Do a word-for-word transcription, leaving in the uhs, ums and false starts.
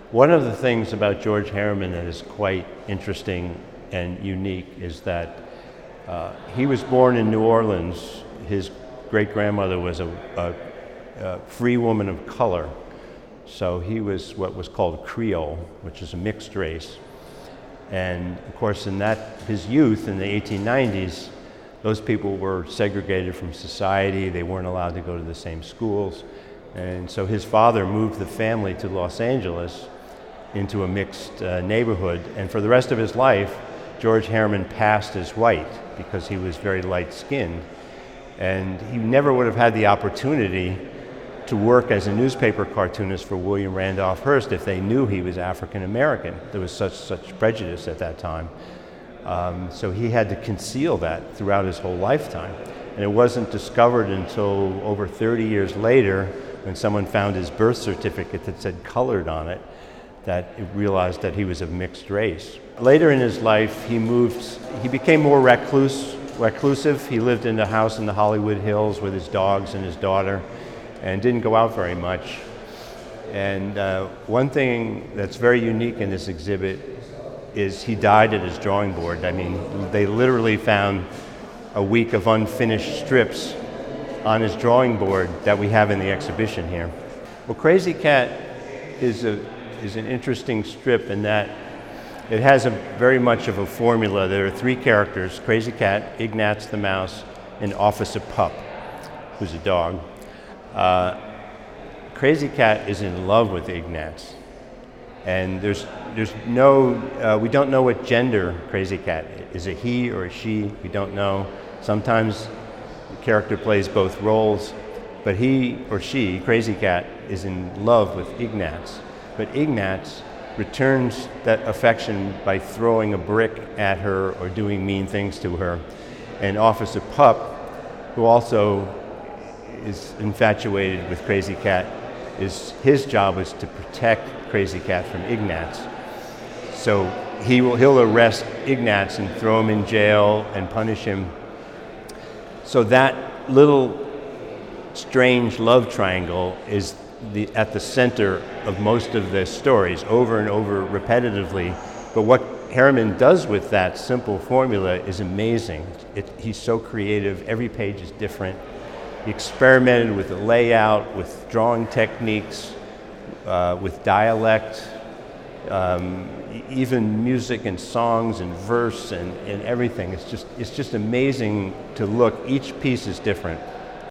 One of the things about George Harriman that is quite interesting and unique is that uh, he was born in New Orleans. His great-grandmother was a, a, a free woman of color, so he was what was called Creole, which is a mixed race. And of course, in that his youth in the eighteen nineties, those people were segregated from society. They weren't allowed to go to the same schools. And so his father moved the family to Los Angeles into a mixed uh, neighborhood. And for the rest of his life, George Harriman passed as white because he was very light-skinned. And he never would have had the opportunity to work as a newspaper cartoonist for William Randolph Hearst if they knew he was African American. There was such, such prejudice at that time. Um, so he had to conceal that throughout his whole lifetime. And it wasn't discovered until over thirty years later, when someone found his birth certificate that said colored on it, that he realized that he was of mixed race. Later in his life, he moved, he became more recluse, reclusive. He lived in a house in the Hollywood Hills with his dogs and his daughter, and didn't go out very much. And uh, one thing that's very unique in this exhibit is he died at his drawing board. I mean, they literally found a week of unfinished strips on his drawing board that we have in the exhibition here. Well, Krazy Kat is a is an interesting strip in that it has a very much of a formula. There are three characters: Krazy Kat, Ignatz the mouse, and Officer Pup, who's a dog. Uh, Krazy Kat is in love with Ignatz, and there's there's no uh, we don't know what gender Krazy Kat is. Is it he or a she? We don't know. Sometimes the character plays both roles, but he or she, Krazy Kat, is in love with Ignatz. But Ignatz returns that affection by throwing a brick at her or doing mean things to her. And Officer Pup, who also is infatuated with Krazy Kat, is his job is to protect Krazy Kat from Ignatz. So he will he'll arrest Ignatz and throw him in jail and punish him. So that little strange love triangle is the, at the center of most of the stories, over and over repetitively. But what Harriman does with that simple formula is amazing. It, he's so creative. Every page is different. He experimented with the layout, with drawing techniques, uh, with dialect, um, even music and songs and verse and, and everything. It's just, it's just amazing to look. Each piece is different.